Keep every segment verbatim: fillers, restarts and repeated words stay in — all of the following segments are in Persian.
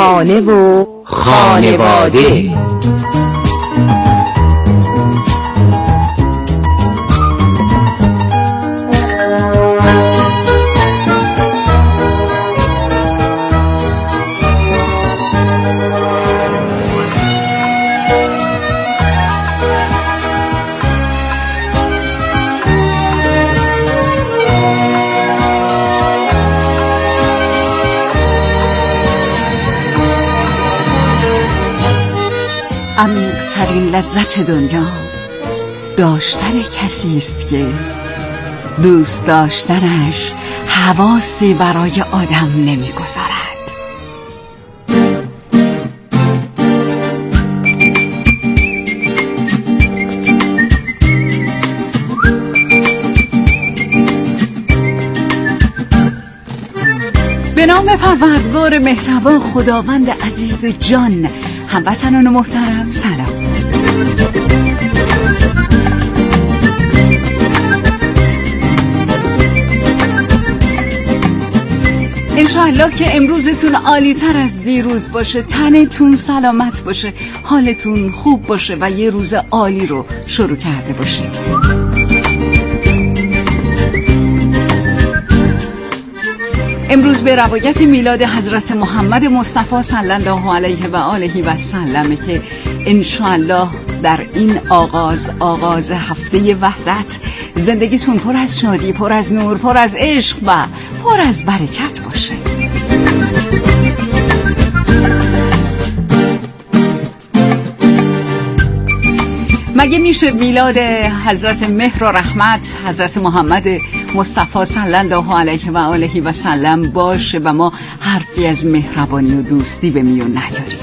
خانه و خانواده. عمیق‌ترین لذت دنیا داشتن کسی است که دوست داشتنش حواسی برای آدم نمی‌گذارد. به نام پروردگار مهربان، خداوند عزیز جان، هموطنان محترم، سلام. انشاءالله که امروزتون عالی تر از دیروز باشه، تنتون سلامت باشه، حالتون خوب باشه و یه روز عالی رو شروع کرده باشید. امروز به روایت میلاد حضرت محمد مصطفی صلی الله علیه و آله و سلم که انشاءالله در این آغاز آغاز هفته وحدت زندگیتون پر از شادی، پر از نور، پر از عشق و پر از برکت باشه. مگه میشه میلاد حضرت مهر و رحمت حضرت محمد مصطفی صلی الله علیه و آله و سلم باشه و ما حرفی از مهربانی و دوستی به میون نیاریم؟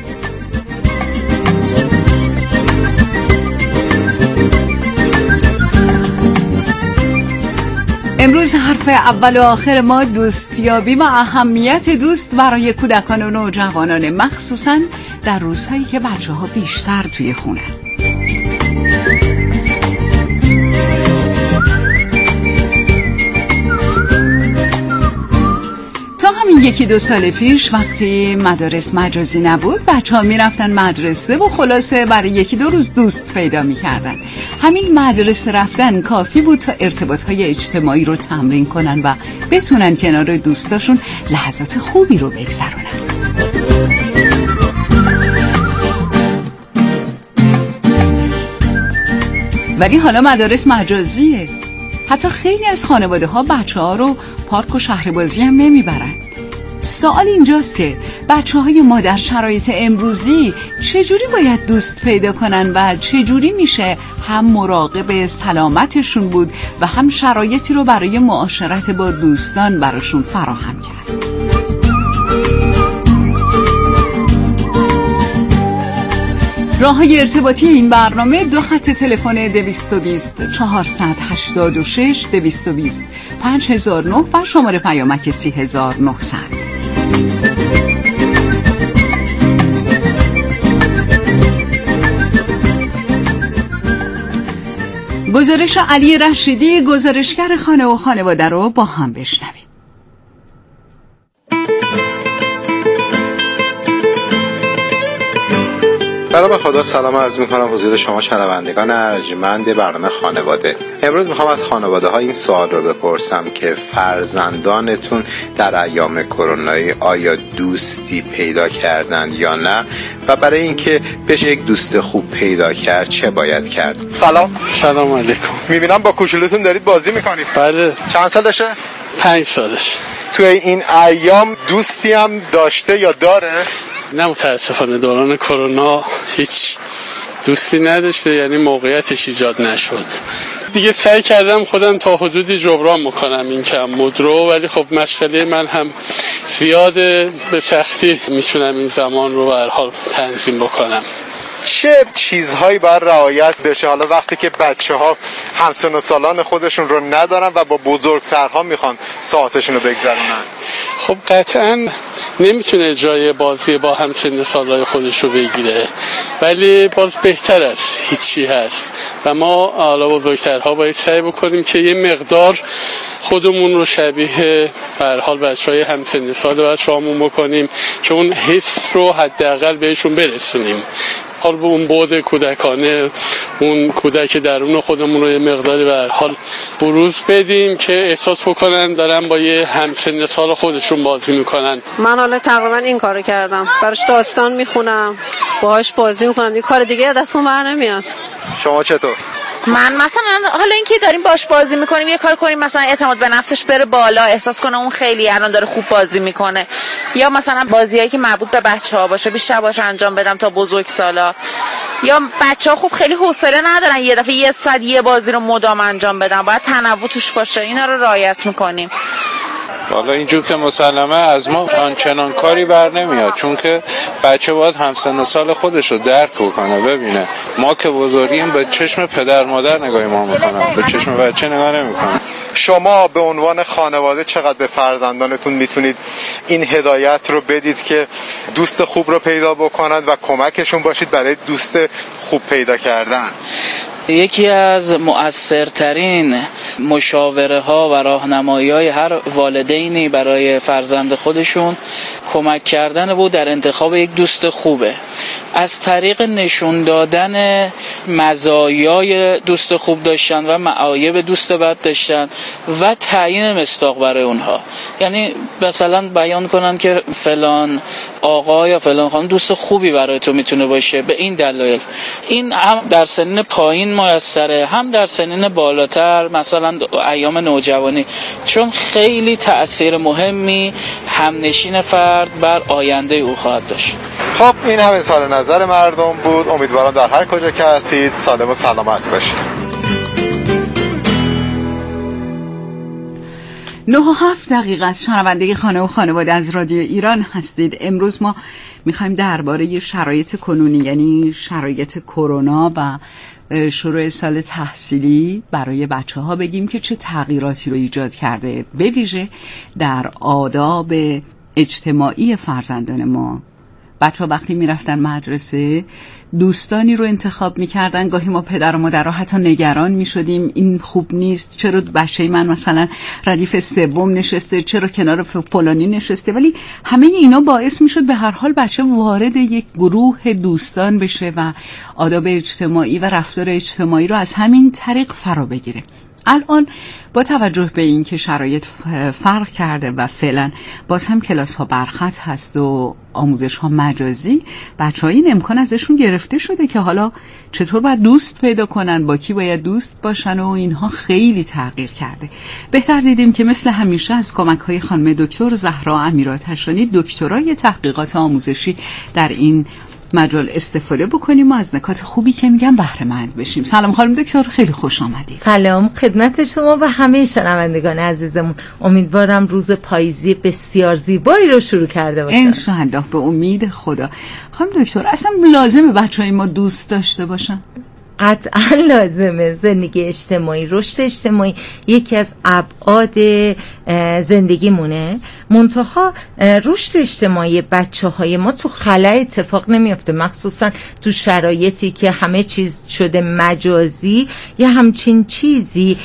امروز حرف اول و آخر ما دوستیابی و اهمیت دوست برای کودکان و نوجوانان، مخصوصاً در روزهایی که بچه ها بیشتر توی خونه. یکی دو سال پیش وقتی مدارس مجازی نبود، بچه ها می رفتن مدرسه و خلاصه برای یکی دو روز دوست پیدا می کردن. همین مدرسه رفتن کافی بود تا ارتباط های اجتماعی رو تمرین کنن و بتونن کنار دوستاشون لحظات خوبی رو بگذرونن. ولی حالا مدارس مجازیه. حتی خیلی از خانواده ها بچه ها رو پارک و شهر بازی هم نمی برن. سوال اینجاست که بچه های ما در شرایط امروزی چجوری باید دوست پیدا کنن و چجوری میشه هم مراقب سلامتشون بود و هم شرایطی رو برای معاشرت با دوستان براشون فراهم کرد. راه‌های ارتباطی این برنامه: دو خط تلفن دویست و بیست چهارصد و هشتاد و شش دویست و بیست پنج هزار و نه و شماره پیامک سی هزار و نهصد. گزارش علی رشیدی، گزارشگر خانه و خانواده رو با هم بشنویم. برای خدا سلام عرض میکنم حضور شما شنوندگان ارجمند برنامه خانواده. امروز میخوام از خانواده ها این سوال رو بپرسم که فرزندانتون در ایام کرونایی آیا دوستی پیدا کردند یا نه، و برای اینکه بشه یک دوست خوب پیدا کرد چه باید کرد؟ سلام. سلام علیکم. میبینم با کوچولوتون دارید بازی میکنید. بله. چند سالشه؟ پنج سالش. توی این ایام دوستی هم داشته یا داره؟ نه متاسفانه دوران کرونا هیچ دوستی نداشته، یعنی موقعیتش ایجاد نشد. دیگه سعی کردم خودم تا حدودی جبران میکنم این کم مدرو، ولی خب مشغله من هم زیاده، به سختی میتونم این زمان رو به هر حال تنظیم بکنم. چه چیزهایی باید رعایت بشه حالا وقتی که بچه ها همسن و سالان خودشون رو ندارن و با بزرگترها میخوان ساعتشون رو بگذرونن؟ خب قطعا نمیتونه اجرای بازی با همسن سالای خودش رو بگیره، ولی باز بهتر از هیچی هست و ما حالا بزرگترها باید سعی بکنیم که یه مقدار خودمون رو شبیه به هر حال بچهای همسن سال بچه‌هامون بکنیم که اون حس رو حداقل بهشون برسونیم. حال به اون بعد کودکانه، اون کودک درون خودمون رو یه مقداری به هر حال بروز بدیم که احساس بکنن دارن با یه همسن سال خودشون بازی میکنن. من حالا تقریبا این کارو کردم، براش داستان میخونم، باهاش بازی میکنم، یه کار دیگه دستم بر نمیاد. شما چطور؟ من مثلا حالا اینکه داریم باش بازی میکنیم یه کار کنیم مثلا اعتماد به نفسش بره بالا، احساس کنه اون خیلی الان داره خوب بازی میکنه، یا مثلا بازیایی که مربوط به بچه‌ها باشه بیشتر باش انجام بدم تا بزرگسالا. یا بچه‌ها خوب خیلی حوصله ندارن یه دفعه یه ساعت یه بازی رو مدام انجام بدن، باید تنوع توش باشه، اینا رو رعایت میکنیم. حالا اینجور که مسلمه از ما آنچنان کاری بر نمیاد، چون که بچه باید همسن و سال خودش رو درک بکنه، ببینه ما که بزرگیم به چشم پدر مادر نگاهی ما میکنن، به چشم بچه نگاه نمیکنن. شما به عنوان خانواده چقدر به فرزندانتون میتونید این هدایت رو بدید که دوست خوب رو پیدا بکنند و کمکشون باشید برای دوست خوب پیدا کردن؟ یکی از مؤثرترین مشاوره ها و راهنمایی های هر والدینی برای فرزند خودشون کمک کردن بود در انتخاب یک دوست خوبه، از طریق نشون دادن مزایای دوست خوب داشتن و معایب دوست بد داشتن و تعیین مصداق برای اونها. یعنی مثلا بیان کنن که فلان آقا یا فلان خانم دوست خوبی برای تو میتونه باشه به این دلایل. این هم در سنین پایین میسره، هم در سنین بالاتر مثلا ایام نوجوانی، چون خیلی تأثیر مهمی همنشین فرد بر آینده او خواهد داشت. خب این هم اظهار نظر مردم بود. امیدوارم در هر کجا که هستید سالم و سلامت باشید. نه و هفت دقیقه از شنونده خانه و خانواده از رادیو ایران هستید. امروز ما میخوایم درباره شرایط کنونی، یعنی شرایط کرونا و شروع سال تحصیلی برای بچه ها بگیم که چه تغییراتی رو ایجاد کرده، به ویژه در آداب اجتماعی فرزندان ما. بچه ها وقتی می رفتن مدرسه دوستانی رو انتخاب می کردن، گاهی ما پدر و مادرها حتی نگران می شدیم این خوب نیست، چرا بچه من مثلا ردیف سوم نشسته، چرا کنار فلانی نشسته، ولی همه اینا باعث می شد به هر حال بچه وارد یک گروه دوستان بشه و آداب اجتماعی و رفتار اجتماعی رو از همین طریق فرا بگیره. الان با توجه به این که شرایط فرق کرده و فعلا باز هم کلاس ها برخط هست و آموزش ها مجازی، بچه ها این امکان ازشون گرفته شده که حالا چطور باید دوست پیدا کنن، با کی باید دوست باشن و اینها خیلی تغییر کرده. بهتر دیدیم که مثل همیشه از کمک های خانم دکتر زهرا امیرآتشانی، دکترای تحقیقات آموزشی در این مجال استفاده بکنیم و از نکات خوبی که میگم بهره مند بشیم. سلام خانم دکتر، خیلی خوش آمدید. سلام خدمت شما و همه شنوندگان عزیزمون. امیدوارم روز پاییزی بسیار زیبایی رو شروع کرده باشن. انشاءالله به امید خدا. خانم دکتر اصلا لازمه بچهای ما دوست داشته باشن؟ قطعا لازمه. زندگی اجتماعی، رشد اجتماعی یکی از ابعاد زندگیمونه. منتها رشد اجتماعی بچه های ما تو خلا اتفاق نمیافته، مخصوصا تو شرایطی که همه چیز شده مجازی. یه همچین چیزی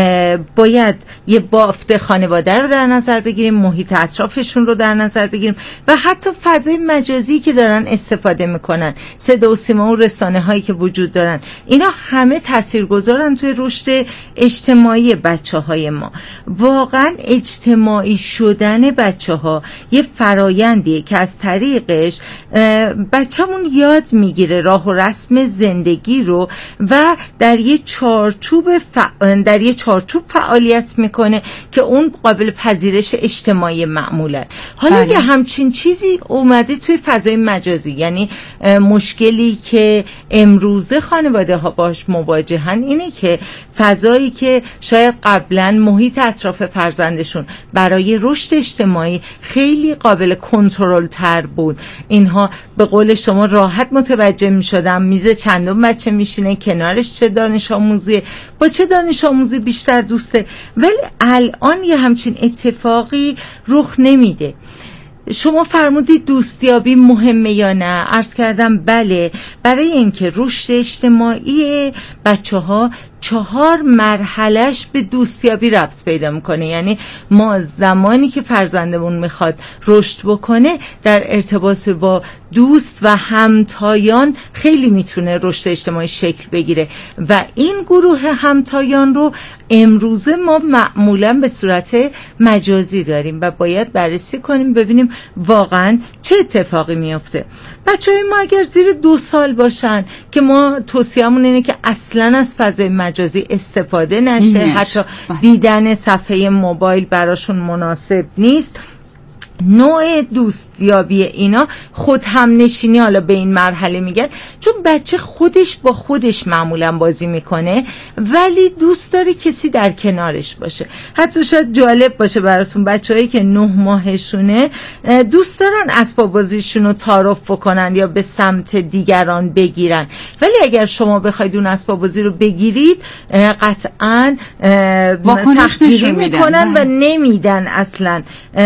باید یه بافت خانواده رو در نظر بگیریم، محیط اطرافشون رو در نظر بگیریم و حتی فضای مجازی که دارن استفاده میکنن، صدا و سیما و رسانه هایی که وجود دارن، اینا همه تاثیرگذارن توی رشد اجتماعی بچه های ما. واقعا اجتماعی شدن بچه ها یه فرایندیه که از طریقش بچه‌مون یاد میگیره راه و رسم زندگی رو و در یه چارچوب فع... در یه چارچوب فعالیت میکنه که اون قابل پذیرش اجتماعی معموله. حالا بله. یه همچین چیزی اومده توی فضای مجازی، یعنی مشکلی که امروزه خانواده ها باش مواجهن اینه که فضایی که شاید قبلا محیط اطراف فرزندشون برای رشد اجتماعی خیلی قابل کنترل تر بود، اینها به قول شما راحت متوجه می شدن میز چندم بچه میشینه، کنارش چه دانش آموزی، با چه دانش آموزی بیشتر دوسته، ولی الان یه همچین اتفاقی رخ نمیده. شما فرمودید دوستیابی مهمه یا نه؟ عرض کردم بله. برای اینکه رشد اجتماعی بچه ها چهار مرحلهش به دوستیابی ربط پیدا میکنه. یعنی ما زمانی که فرزندمون میخواد رشد بکنه در ارتباط با دوست و همتایان خیلی میتونه رشد اجتماعی شکل بگیره و این گروه همتایان رو امروزه ما معمولا به صورت مجازی داریم و باید بررسی کنیم ببینیم واقعا چه اتفاقی میفته. بچه های ما اگر زیر دو سال باشن که ما توصیه‌مون اینه که اصلا از فضای مجازی استفاده نشه، حتی دیدن صفحه موبایل براشون مناسب نیست. نوع دوستیابی اینا خود هم نشینی حالا به این مرحله میگن، چون بچه خودش با خودش معمولا بازی میکنه ولی دوست داره کسی در کنارش باشه. حتی شاید جالب باشه براتون بچه‌هایی که نه ماهشونه دوست دارن اسباب بازیشون رو تعارف کنن یا به سمت دیگران بگیرن، ولی اگر شما بخواید اون اسباب بازی رو بگیرید قطعاً سختگیری میکنن و نمیدن، اصلا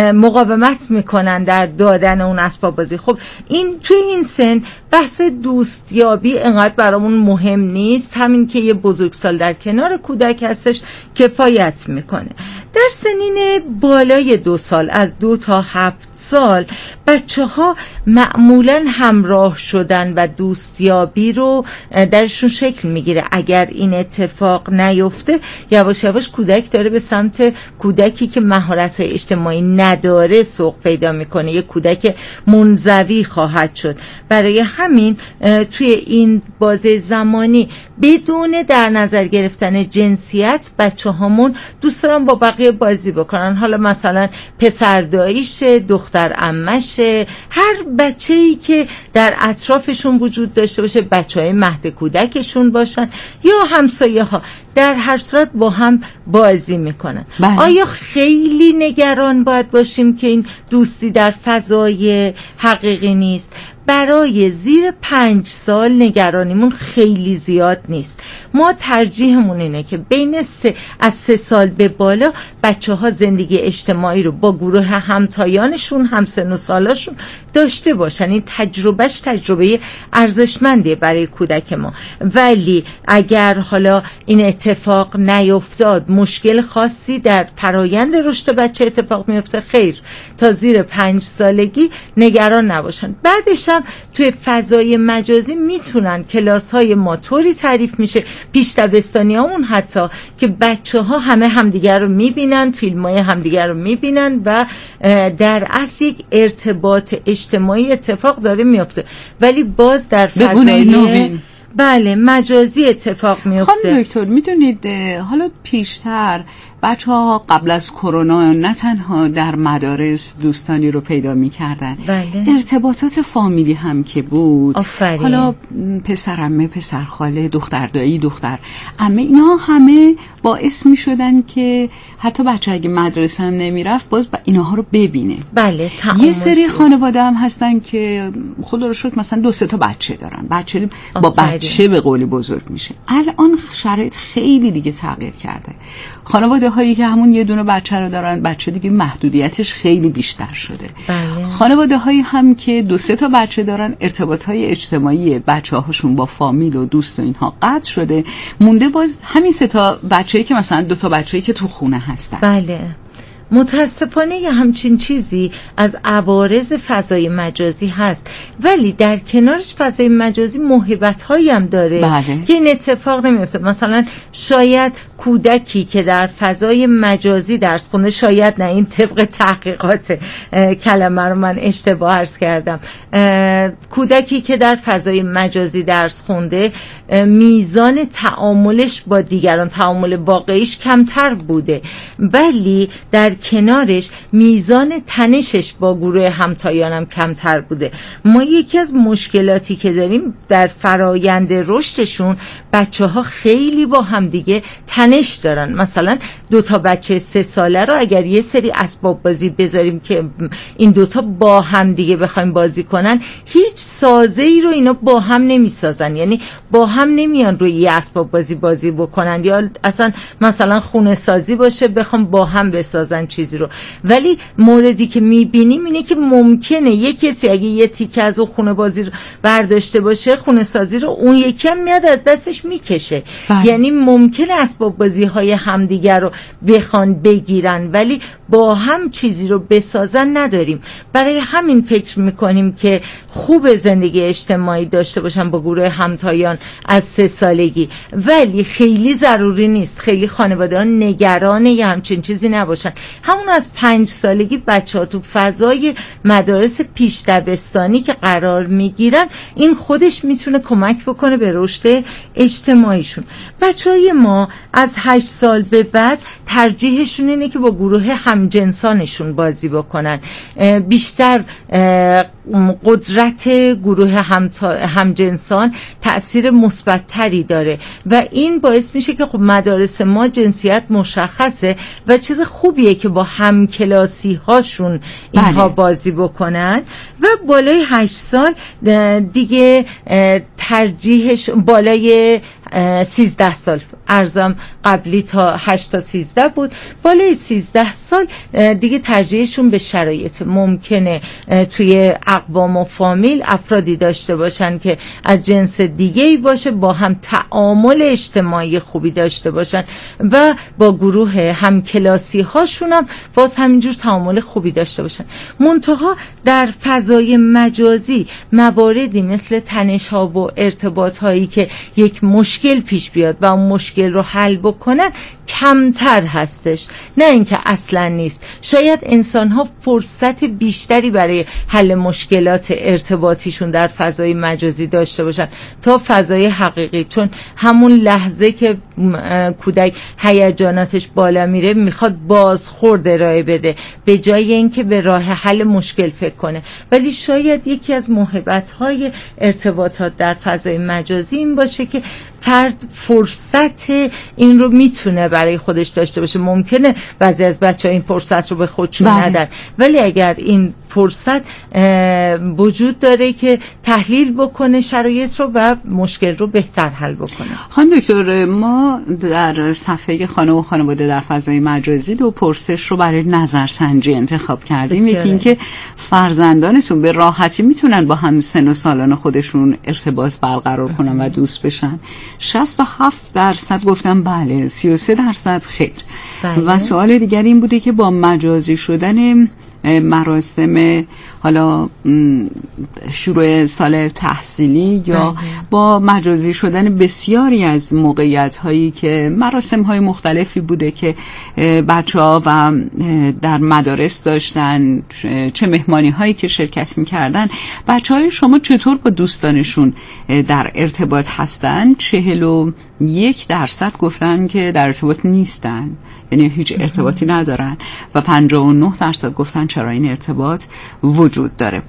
مقاومت میکنن در دادن اون اسباب بازی. خب این توی این سن بحث دوستیابی انقدر برامون مهم نیست، همین که یه بزرگسال در کنار کودک هستش کفایت میکنه. در سنین بالای دو سال از دو تا هفت سال بچه ها معمولا همراه شدن و دوستیابی رو درشون شکل میگیره. اگر این اتفاق نیفته یواش یواش کودک داره به سمت کودکی که مهارت‌های اجتماعی نداره سوق پیدا میکنه، یه کودک منزوی خواهد شد. برای همین توی این بازه زمانی بدون در نظر گرفتن جنسیت بچه هامون دوست دارن با بقیه بازی بکنن. حالا مثلا پسر داییشه، دختر عمشه، هر بچه‌ای که در اطرافشون وجود داشته باشه، بچه‌های مهد کودکشون باشن یا همسایه ها، در هر صورت با هم بازی میکنن. بله. آیا خیلی نگران باید باشیم که این دوستی در فضای حقیقی نیست؟ برای زیر پنج سال نگرانیمون خیلی زیاد نیست. ما ترجیحمون اینه که بین سه از سه سال به بالا بچه ها زندگی اجتماعی رو با گروه همتایانشون همسن و سالاشون داشته باشن. این تجربهش تجربه ارزشمندیه برای کودک ما. ولی اگر حالا این اتفاق نیفتاد، مشکل خاصی در فرایند رشد بچه اتفاق میفته، خیر، تا زیر پنج سالگی نگران نباشن. بعدش توی فضای مجازی میتونن کلاس های ما طوری تعریف میشه، پیش دبستانی هامون حتی، که بچه ها همه همدیگر رو میبینن، فیلم های همدیگر رو میبینن و در اصل یک ارتباط اجتماعی اتفاق داره میفته، ولی باز در فضای بله مجازی اتفاق میفته. خانم دکتر میدونید حالا پیشتر بچه ها قبل از کرونا نه تنها در مدارس دوستانی رو پیدا می‌کردن، بله. ارتباطات فامیلی هم که بود، آفرین. حالا پسر عمه، پسر خاله، دختر دایی، دختر عمه، اینا همه باعث می‌شدن که حتی بچه اگه مدرسه هم نمیرفت باز اینها رو ببینه. بله. یه سری خانواده هم هستن که خدا رو شکر مثلا دو سه تا بچه دارن، بچه با بچه به قولی بزرگ میشه. الان شرایط خیلی دیگه تغییر کرده. خانواده هایی که همون یه دونه بچه رو دارن، بچه دیگه محدودیتش خیلی بیشتر شده. بله. خانواده هایی هم که دو سه تا بچه دارن، ارتباط های اجتماعی بچه هاشون با فامیل و دوست و اینها قطع شده، مونده باز همین سه تا بچه‌ای که مثلا دو تا بچه‌ای که تو خونه هستن. بله. متاسفانه یه همچین چیزی از عوارض فضای مجازی هست، ولی در کنارش فضای مجازی موهبت‌هایی هم داره. بله. که این اتفاق نمیفته. مثلا شاید کودکی که در فضای مجازی درس خونده، شاید نه، این طبق تحقیقات کلمه رو من اشتباه عرض کردم، کودکی که در فضای مجازی درس خونده میزان تعاملش با دیگران، تعامل واقعیش کمتر بوده، ولی در کنارش میزان تنشش با گروه همتایانم کمتر بوده. ما یکی از مشکلاتی که داریم در فرایند رشدشون، بچه ها خیلی با همدیگه تنش تنش دارن. مثلا دو تا بچه سه ساله رو اگر یه سری اسباب بازی بذاریم که این دوتا با هم دیگه بخوایم بازی کنن، هیچ سازه ای رو اینا با هم نمیسازن، یعنی با هم نمیان روی یه اسباب بازی بازی بکنن، یا اصلا مثلا خونه سازی باشه بخوام با هم بسازن چیزی رو. ولی موردی که میبینیم اینه که ممکنه یه کسی اگه یه تیکه از اون خونه بازی رو برداشته باشه، خونه سازی رو اون یکی هم میاد از دستش میکشه. یعنی ممکنه اسباب بازی های همدیگر رو بخوان بگیرن ولی با هم چیزی رو بسازن نداریم. برای همین فکر میکنیم که خوب زندگی اجتماعی داشته باشن با گروه همتایان از سه سالگی، ولی خیلی ضروری نیست. خیلی خانواده ها نگران یه همچین چیزی نباشن. همون از پنج سالگی بچه ها تو فضای مدارس پیش دبستانی که قرار میگیرن، این خودش میتونه کمک بکنه به رشد اجتماعیشون. بچه های ما از هشت سال به بعد ترجیحشون اینه که با گروه همجنسانشون بازی بکنن. بیشتر قدرت گروه همجنسان تأثیر مثبت‌تری داره و این باعث میشه که خب مدارس ما جنسیت مشخصه و چیز خوبیه که با همکلاسی هاشون اینها بله. بازی بکنن. و بالای هشت سال دیگه ترجیحش بالای سیزده سال، ارزم قبلی تا هشت تا سیزده بود، بالای سیزده سال دیگه ترجیحشون به شرایط. ممکنه توی اقوام و فامیل افرادی داشته باشن که از جنس دیگه‌ای باشه، با هم تعامل اجتماعی خوبی داشته باشن و با گروه همکلاسی هاشون هم باز همینجور تعامل خوبی داشته باشن. منتها در فضای مجازی مواردی مثل تنش ها و ارتباط هایی که یک مشکل پیش بیاد و اون مشکل رو حل بکنن کمتر هستش، نه اینکه اصلا نیست. شاید انسان ها فرصت بیشتری برای حل مشکلات ارتباطیشون در فضای مجازی داشته باشن تا فضای حقیقی، چون همون لحظه که کودک هیجاناتش بالا میره میخواد بازخورد ارائه بده به جای اینکه به راه حل مشکل فکر کنه. ولی شاید یکی از موهبت‌های ارتباطات در فضای مجازی این باشه که فرد فرصت این رو میتونه برای خودش داشته باشه. ممکنه بعضی از بچه‌ها این فرصت رو به خودشون ندن، ولی اگر این فرصت وجود داره که تحلیل بکنه شرایط رو و مشکل رو بهتر حل بکنه. خانم دکتر، ما در صفحه خانه و خانواده در فضای مجازی دو پرسش رو برای نظرسنجی انتخاب کردیم. یکی این که فرزندانتون به راحتی میتونن با هم سن و سالان خودشون ارتباط برقرار کنن و دوست بشن؟ شصت و هفت درصد گفتن بله، سی و سه درصد خیر. بله. و سوال دیگر این بوده که با مجازی شدن مراسم حالا شروع سال تحصیلی یا با مجازی شدن بسیاری از موقعیت هایی که مراسم های مختلفی بوده که بچه ها و در مدارس داشتن، چه مهمانی هایی که شرکت میکردن، بچه های شما چطور با دوستانشون در ارتباط هستن؟ چهل و یک درصد گفتن که در ارتباط نیستن، یعنی هیچ ارتباطی ندارن، و پنجاه و نه درصد گفتن چرا این ارتباط وجود داره.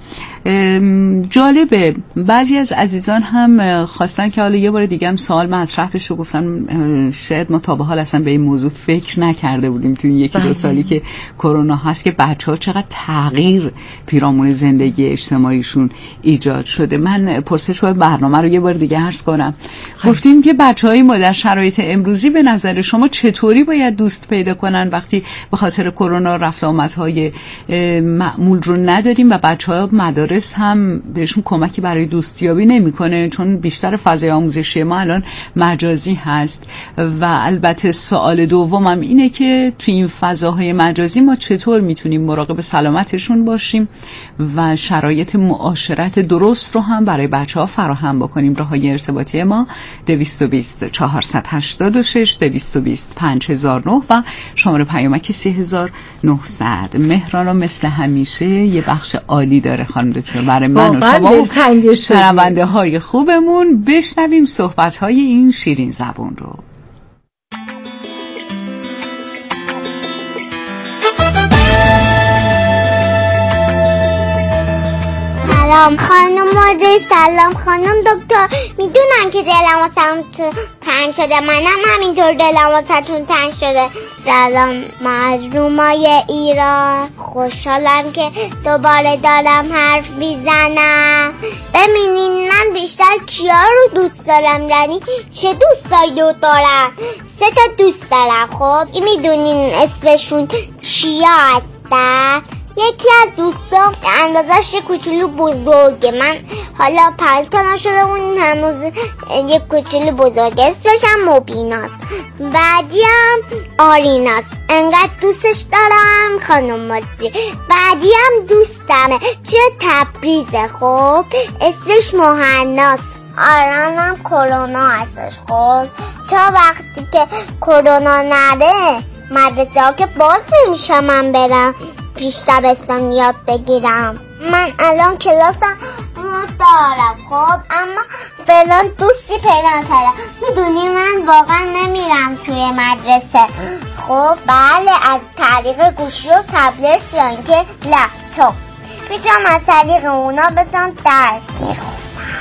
جالبه بعضی از عزیزان هم خواستن که حالا یه بار دیگه هم سوال مطرح بشه و گفتن شاید ما تا به حال اصلا به این موضوع فکر نکرده بودیم توی یکی دو سالی که کرونا هست که بچه‌ها چقدر تغییر پیرامون زندگی اجتماعیشون ایجاد شده. من پرسش‌های برنامه رو یه بار دیگه عرض کنم. گفتیم که بچه‌های ما در شرایط امروزی به نظر شما چطوری باید دوست پیدا کنن وقتی به خاطر کرونا رفت آمدهای معمول رو نداریم و بچه‌ها مدارس هم بهشون کمکی برای دوستیابی نمی‌کنه، چون بیشتر فضای آموزشی ما الان مجازی هست. و البته سوال دومم اینه که تو این فضاهای مجازی ما چطور میتونیم مراقب سلامتشون باشیم و شرایط معاشرت درست رو هم برای بچه‌ها فراهم بکنیم. راههای ارتباطی ما دویست و بیست چهارصد و هشتاد و شش دویست و بیست پنج هزار و نه و شماره پیامک سه هزار و نهصد. مهران مثل همیشه یه بخش عالی داره خانم دکتر برای من و شما و شنونده های خوبمون. بشنویم صحبت های این شیرین زبون رو. سلام سلام خانم مدیر، سلام خانم دکتر. میدونم که دلم واسهتون تنگ شده، منم همینطور دلم واسهتون تنگ شده. سلام مظلومای ایران، خوشحالم که دوباره دارم حرف میزنم. ببینین من بیشتر کیا رو دوست دارم، یعنی چه دوستایی رو دارم؟ سه تا دوست دارم. خب این میدونین اسمشون چیا هستن؟ یکی از دوستام اندازش یه کوچولو بزرگه، من حالا پنج تا نشده اون هنوز یه کوچولو بزرگه، اسمش هم مبیناست. بعدی هم آریناست، انقدر دوستش دارم خانم مدیر. بعدی هم دوستمه توی تبریزه، خب اسمش مهناست. آرانم کرونا هستش. خب تا وقتی که کرونا نره مدرسه ها که باز نمیشه من برم پیش دبستان یاد بگیرم. من الان کلاسم رو دارم، خب اما فعلا دوستی پیدا کردم. میدونی من واقعا نمیرم توی مدرسه. خب بله، از طریق گوشی و تبلت یا اینکه لپتاپ میتونم از طریق اونا بتونم درس میخونم.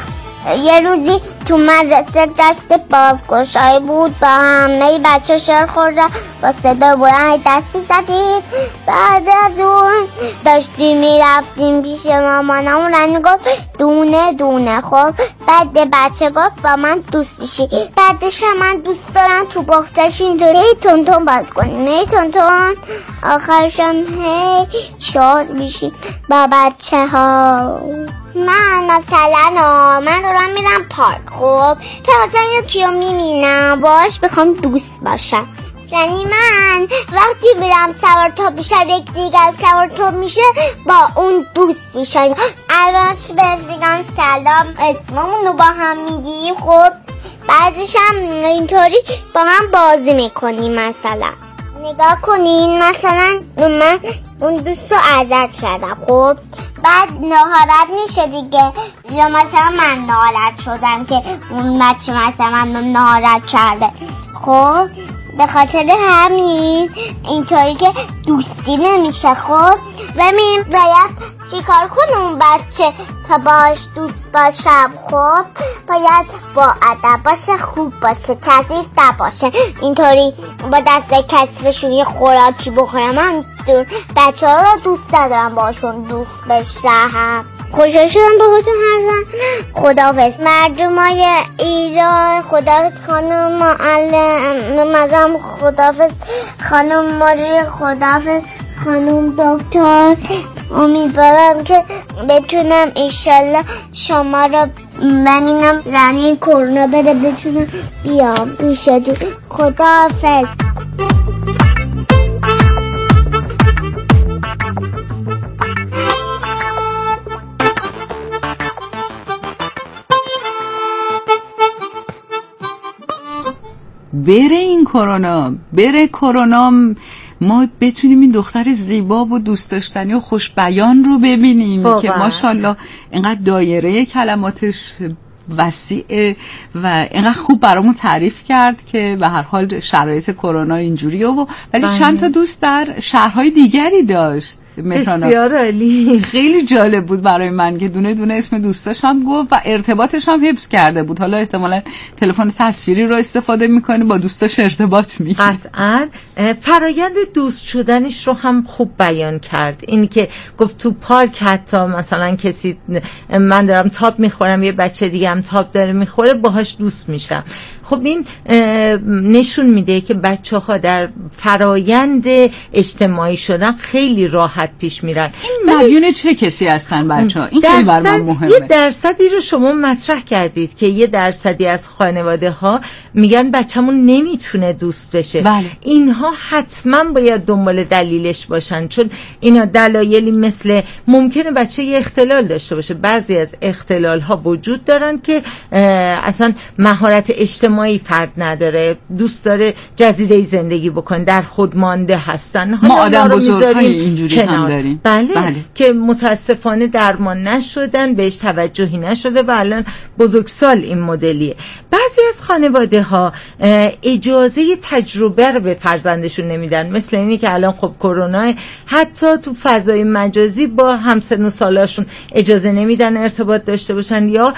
یه روزی تو مدرسه جشن بازگشایی بود، با همه بچه شعر خوردن، با صدا بلند دست می‌زدیم. بعد از اون داشتیم میرفتیم پیش مامانمون، رنی گفت دونه دونه. خب بعد بچه گفت با من دوست میشی. بعدش من دوست دارم تو باختش اینطوری تون تون باز کنیم، هی تون تون، آخرشم هی شاد میشیم با بچه ها. من مثلا من دارم میرم پارک، خب مثلا یکی رو میبینم باش بخوام دوست باشم. یعنی من وقتی میرم سوار توپ میشم، یک دیگر سوار توپ میشه با اون دوست میشم. الانش بهت میگم سلام، اسممون رو با هم میگیم. خب بعدش هم اینطوری با هم بازی میکنیم. مثلا نگاه کنین، مثلا من اون دوست رو عزت کردم، خب بعد ناراحت میشه دیگه، یا مثلا من ناراحت شدم که اون بچه مثلا من ناراحت کرده. خب به خاطر همین اینطوری که دوستی نمیشه. خب ببین باید چیکار کنم اون بچه تا باش دوست باشم؟ خب باید با ادب باشه، خوب باشه، کثیف نباشه، اینطوری با دست کثیفشون یه خوراکی بخورم. من دور بچه ها رو دوست ندارم باشون دوست بشم. خوشحال شدم باهاتون حرف زدم. خداحافظ مردمای ایران، خداحافظ خانم معلم مزام، خداحافظ خانم مدیر، خداحافظ خانم دکتر. امیدوارم که بتونم انشالله شما رو ببینم، یعنی کرونا بره بتونم بیام پیشتون. خداحافظ. بره این کرونا، بره کرونا، ما بتونیم این دختر زیبا و دوست داشتنی و خوش بیان رو ببینیم بابا. که ماشاءالله اینقدر دایره کلماتش وسیعه و اینقدر خوب برامون تعریف کرد که به هر حال شرایط کرونا اینجوریه، و ولی بله. چند تا دوست در شهرهای دیگری داشت. بسیار عالی، خیلی جالب بود برای من که دونه دونه اسم دوستاش هم گفت و ارتباطش هم حفظ کرده بود. حالا احتمالاً تلفن تصویری رو استفاده میکنه، با دوستاش ارتباط میگیره. قطعاً فرایند دوست شدنش رو هم خوب بیان کرد. این که گفت تو پارک حتی مثلا کسی، من دارم تاب میخورم، یه بچه دیگه هم تاب داره میخوره، باهاش دوست میشم. خب این نشون میده که بچه ها در فرایند اجتماعی شدن خیلی راحت پیش میرن. این مدیون چه کسی هستن بچه ها؟ این خیلی بر من مهمه. یه درصدی رو شما مطرح کردید که یه درصدی از خانواده ها میگن بچه‌مون نمیتونه دوست بشه. بله. اینها حتما باید دنبال دلیلش باشن، چون اینا دلایلی مثل ممکنه بچه یه اختلال داشته باشه. بعضی از اختلال ها وجود دارن که اصلا مهارت اجتماعی اجتماعی فرد نداره، دوست داره جزیره زندگی بکنه، در خود مانده هستن. ما آدم بزرگ‌های اینجوری هم داریم. بله. بله که متاسفانه درمان نشدن، بهش توجهی نشده و الان بزرگسال این مدلیه. بعضی از خانواده ها اجازه تجربه رو به فرزندشون نمیدن، مثل اینی که الان خب کرونا حتی تو فضای مجازی با همسن و سالاشون اجازه نمیدن ارتباط داشته باشن، یا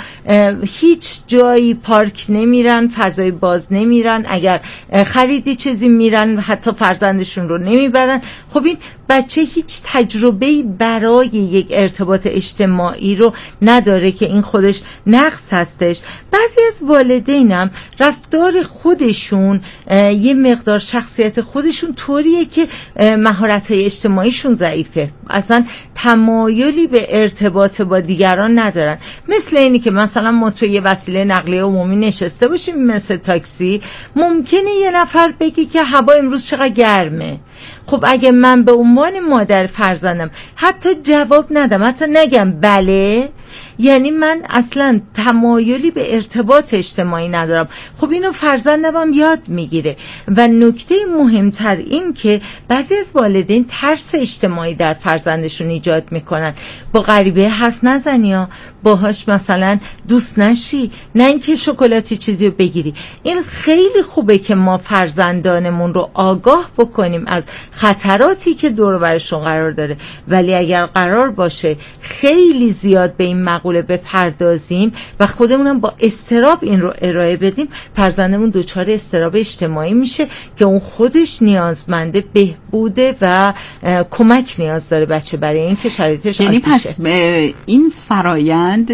هیچ جایی پارک نمیرن، فضای باز نمیرن، اگر خریدی چیزی میرن حتی فرزندشون رو نمیبرن. خب این بچه هیچ تجربه‌ای برای یک ارتباط اجتماعی رو نداره که این خودش نقص هستش. بعضی از والدینم رفتار خودشون یه مقدار شخصیت خودشون طوریه که مهارت‌های اجتماعیشون ضعیفه، اصلا تمایلی به ارتباط با دیگران ندارن. مثل اینی که مثلا ما توی یه وسیله نقلیه عمومی نشسته باشیم مثل تاکسی، ممکنه یه نفر بگی که هوا امروز چقدر گرمه. خب اگه من به عنوان مادر فرزندم حتی جواب ندم، حتی نگم بله، یعنی من اصلا تمایلی به ارتباط اجتماعی ندارم. خب اینو فرزندم هم یاد میگیره. و نکته مهمتر این که بعضی از والدین ترس اجتماعی در فرزندشون ایجاد میکنن. با غریبه حرف نزنی یا باهاش مثلا دوست نشی، نه اینکه شکلاتی چیزی رو بگیری. این خیلی خوبه که ما فرزندانمون رو آگاه بکنیم از خطراتی که دور و برشون قرار داره، ولی اگر قرار باشه خیلی زیاد به این مقوله بپردازیم و خودمونم با اضطراب این رو ارائه بدیم، فرزندمون دچار اضطراب اجتماعی میشه که اون خودش نیازمنده بهبوده و کمک نیاز داره بچه برای این که شرایطش یعنی پس این فرایند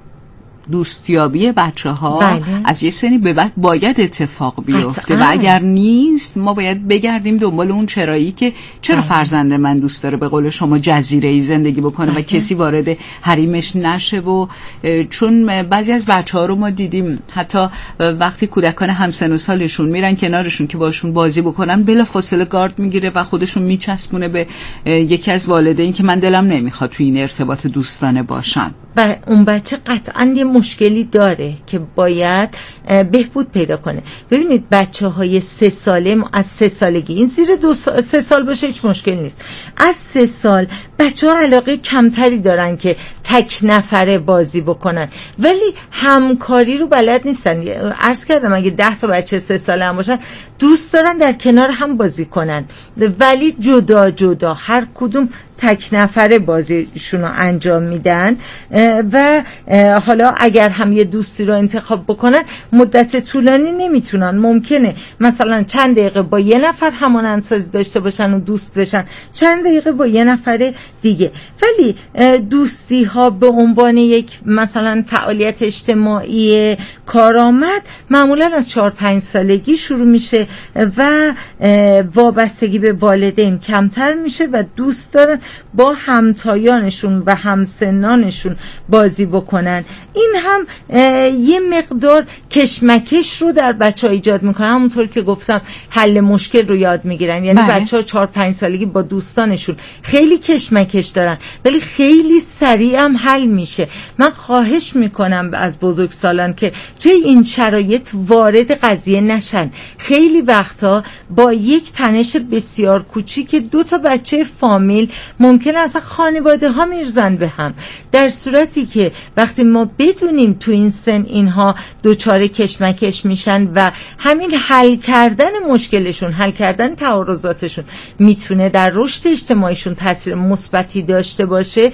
دوستیابی بچه ها بله. از یه سنی به بعد باید اتفاق بیفته و اگر نیست ما باید بگردیم دنبال اون چرایی که چرا بله. فرزند من دوست داره به قول شما جزیره‌ای زندگی بکنه بله. و کسی وارد حریمش نشه. و چون بعضی از بچه ها رو ما دیدیم حتی وقتی کودکان همسن و سالشون میرن کنارشون که باشون بازی بکنن بلا فاصله گارد میگیره و خودشون میچسبونه به یکی از والدین که من دلم نمیخواد توی این ارتباط دوستانه باشم. و اون بچه قطعاً یه مشکلی داره که باید بهبود پیدا کنه. ببینید بچه های سه ساله، از سه سالگی، این زیر دو سال، سه سال باشه هیچ مشکل نیست، از سه سال بچه ها علاقه کمتری دارن که تک نفره بازی بکنن، ولی همکاری رو بلد نیستن. عرض کردم اگه ده تا بچه سه ساله هم باشن دوست دارن در کنار هم بازی کنن، ولی جدا جدا هر کدوم تک نفره بازیشون رو انجام میدن. و حالا اگر هم یه دوستی رو انتخاب بکنن مدت طولانی نمیتونن، ممکنه مثلا چند دقیقه با یه نفر همانندسازی داشته باشن و دوست بشن، چند دقیقه با یه نفر دیگه. ولی دوستی ها به عنوان یک مثلا فعالیت اجتماعی کارآمد معمولا از چهار پنج سالگی شروع میشه و وابستگی به والدین کمتر میشه و دوست دارن با همتایانشون و همسنانشون بازی بکنن. این هم یه مقدار کشمکش رو در بچه ها ایجاد میکنه. همونطور که گفتم حل مشکل رو یاد میگیرن، یعنی بله. بچه ها چهار پنج سالگی با دوستانشون خیلی کشمکش دارن ولی خیلی سریع هم حل میشه. من خواهش میکنم از بزرگسالان که توی این شرایط وارد قضیه نشن. خیلی وقتا با یک تنش بسیار کوچیک دو تا بچه فامیل ممکنه اصلا خانواده ها میرزن به هم، در صورتی که وقتی ما بدونیم تو این سن اینها دوچاره کشمکش میشن و همین حل کردن مشکلشون، حل کردن تعارضاتشون میتونه در رشد اجتماعیشون تاثیر مثبتی داشته باشه،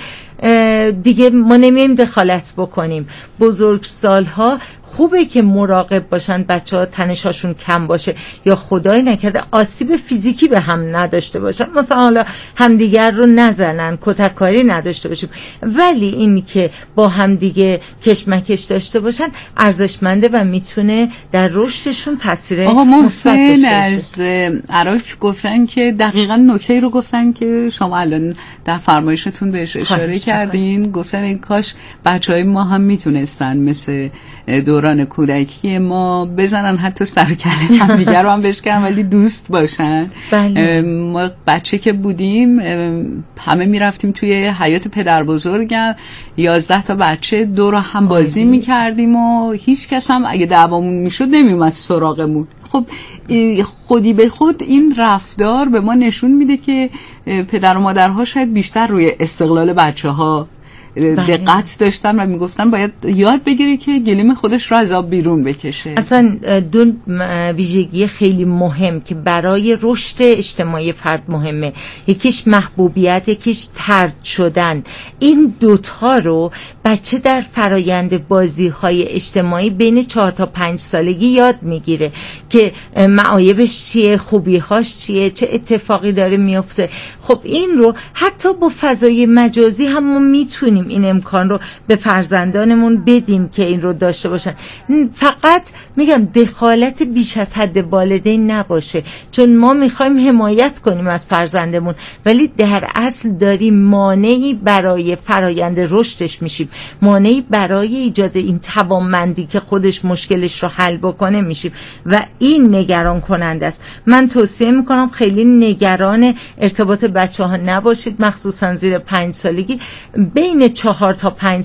دیگه ما نمیم دخالت بکنیم. بزرگسالها خوبه که مراقب باشن بچه ها تنشاشون کم باشه یا خدای نکرده آسیب فیزیکی به هم نداشته باشن، مثلا حالا همدیگر رو نزنن، کتککاری نداشته باشیم، ولی این که با همدیگه کشمکش داشته باشن ارزشمنده و میتونه در رشدشون تاثیر مثبت داشته باشه. از عراق گفتن که دقیقاً نکته رو گفتن که شما الان در فرمایشتون بهش اشاره کردین، گفتن این کاش بچه های ما هم میتونستن مثل دوران کودکی ما بزنن حتی سر کله هم دیگر رو هم بشکنن ولی دوست باشن. بله. ما بچه که بودیم همه میرفتیم توی حیاط پدر بزرگم، یازده تا بچه دور هم بازی میکردیم و هیچ کس هم اگه دعوامون میشد نمیومد سراغمون. خب خودی به خود این رفتار به ما نشون میده که پدر و مادرها شاید بیشتر روی استقلال بچه ها دقت داشتن و میگفتن باید یاد بگیره که گلیم خودش رو از آب بیرون بکشه. اصلا دو ویژگی خیلی مهم که برای رشد اجتماعی فرد مهمه، یکیش محبوبیت، یکیش طرد شدن. این دوتا رو بچه در فرایند بازی‌های اجتماعی بین چهار تا پنج سالگی یاد میگیره که معایبش چیه، خوبی‌هاش چیه، چه اتفاقی داره میفته. خب این رو حتی با فضای مجازی هم ما میتونیم این امکان رو به فرزندانمون بدیم که این رو داشته باشن. فقط میگم دخالت بیش از حد والدین نباشه، چون ما میخوایم حمایت کنیم از فرزندمون ولی در اصل داریم مانعی برای فرایند رشدش میشیم، مانعی برای ایجاد این توانمندی که خودش مشکلش رو حل بکنه میشیم و این نگران کننده است. من توصیه میکنم خیلی نگران ارتباط بچه ها نباشید، مخصوصا زیر پنج سالگی. بین چهار تا پنج